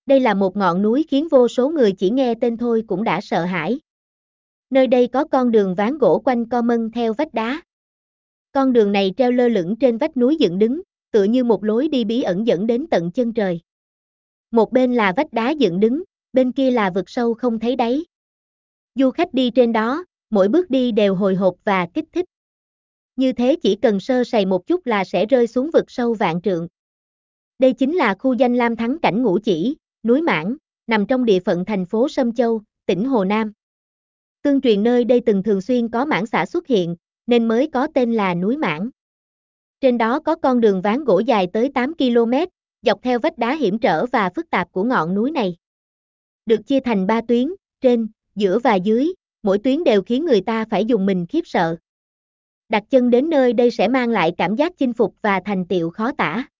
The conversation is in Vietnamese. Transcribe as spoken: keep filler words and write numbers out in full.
Đây là một ngọn núi khiến vô số người chỉ nghe tên thôi cũng đã sợ hãi. Nơi đây có con đường ván gỗ quanh co mân theo vách đá. Con đường này treo lơ lửng trên vách núi dựng đứng, tựa như một lối đi bí ẩn dẫn đến tận chân trời. Một bên là vách đá dựng đứng, bên kia là vực sâu không thấy đáy. Du khách đi trên đó, mỗi bước đi đều hồi hộp và kích thích. Như thế chỉ cần sơ sẩy một chút là sẽ rơi xuống vực sâu vạn trượng. Đây chính là khu danh lam thắng cảnh Ngũ Chỉ, núi Mãng, nằm trong địa phận thành phố Sâm Châu, tỉnh Hồ Nam. Tương truyền nơi đây từng thường xuyên có mãng xà xuất hiện, nên mới có tên là núi Mãng. Trên đó có con đường ván gỗ dài tới tám ki lô mét, dọc theo vách đá hiểm trở và phức tạp của ngọn núi này. Được chia thành ba tuyến, trên, giữa và dưới, mỗi tuyến đều khiến người ta phải dùng mình khiếp sợ. Đặt chân đến nơi đây sẽ mang lại cảm giác chinh phục và thành tựu khó tả.